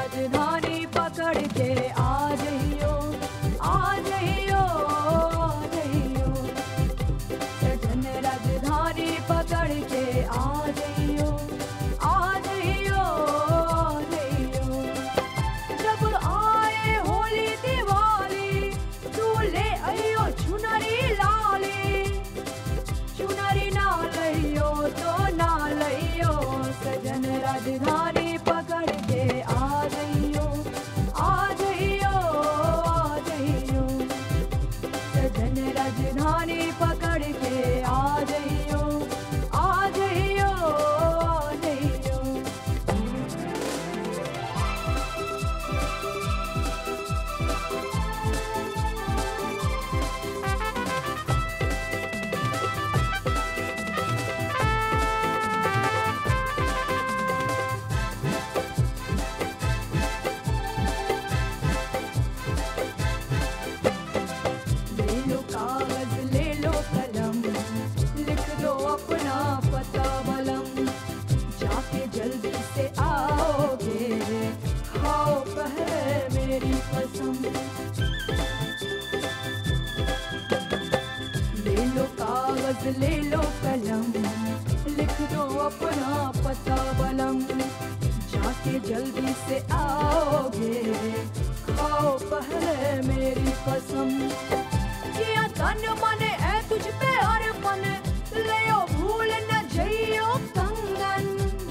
राजधानी पकड़ के आ जइयो, आ जइयो, आ जइयो। सजन राजधानी पकड़ के आ जइयो, आ जइयो, आ जइयो। जब आए होली दिवाली तू ले आइयो चुनरी लाली, चुनरी ना लइयो तो ना लइयो। सजन राजधानी पकड़ के आ जइयो, आ जइयो, आ जइयो। सजन राजधानी पकड़ के आ जइयो, आ जइयो, आ जइयो। ले लो कागज ले लो कलम, लिख दो अपना पता बलम। जाके जल्दी से आओगे, खाओ पहले मेरी कसम। ले लो कागज ले लो कलम, लिख दो अपना पता बलम। जाके जल्दी से आओगे, खाओ पहले मेरी कसम। किया तन मन है तुझ पे अर्पण, लियो भूल न जइयो कंगन।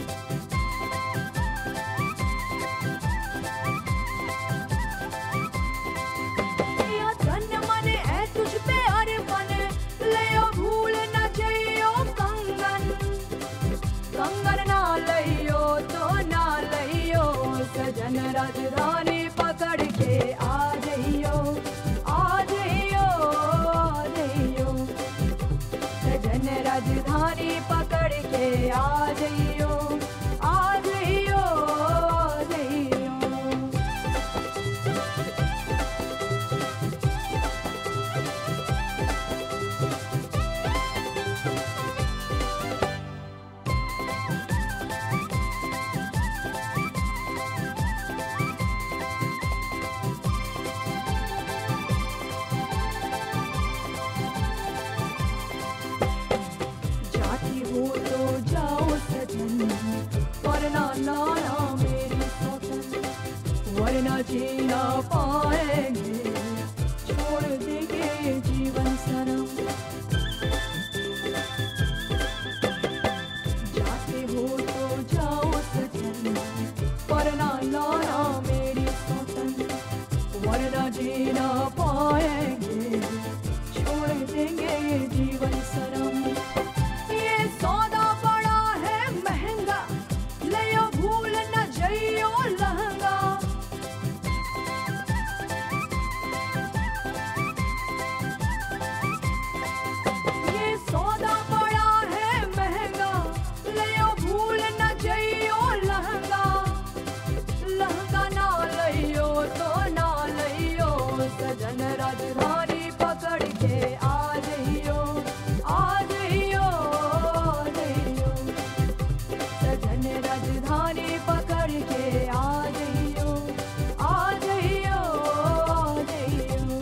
किया तन मन है तुझ पे अर्पण, लियो भूल न जइयो कंगन। कंगन ना लइयो तो ना लइयो। सजन राजधानी पकड़ के आ जइयो, आ जइयो, आ जइयो। सजन राजधानी पकड़ के आ जइयो, आ जइयो, आ जइयो। जाती हो तो जाओ सजन, वरना लाना मेरी सौतन। वरना जीना पाएंगे, छोड़ देंगे जीवन सनम। जाते हो तो जाओ सजन, वरना लाना मेरी सौतन। वरना जीना पाएंगे, छोड़ देंगे जीवन सनम। ये सौदा बड़ा है महंगा, लियो भूल न जइयो लहंगा। ये सौदा बड़ा है महंगा, लियो भूल न जइयो लहंगा। लहंगा ना लइयो तो ना लइयो। सजन राजधानी पकड़ के आ जइयो, आ जइयो, आ जइयो। सजन राजधानी पकड़ के आ जइयो, आ जइयो, आ जइयो।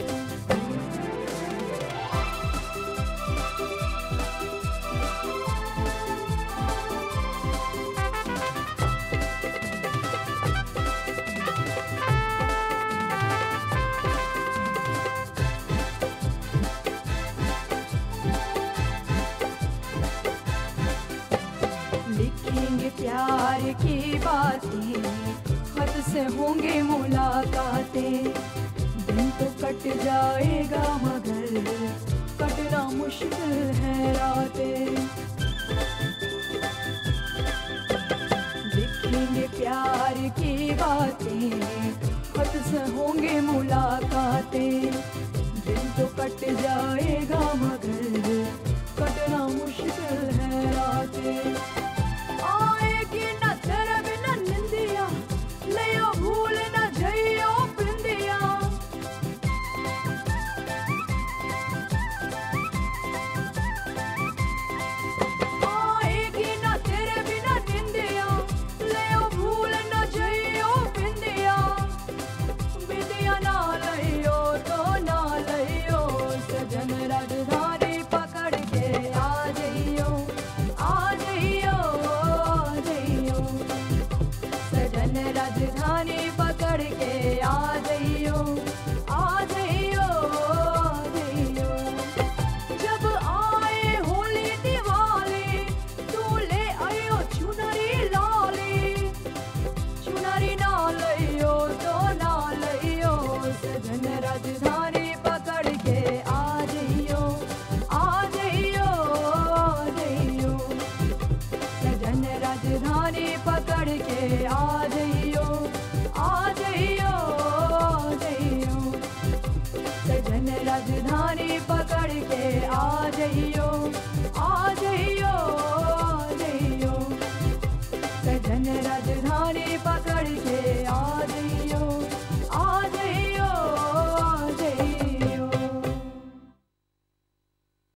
लिखेंगे प्यार की बातें, खत से होंगे मुलाकातें। दिन तो कट जाएगा मगर कटना मुश्किल है रातें। लिखेंगे प्यार की बातें, खत से होंगे मुलाकातें। दिन तो कट जाएगा मगर कटना मुश्किल है रातें।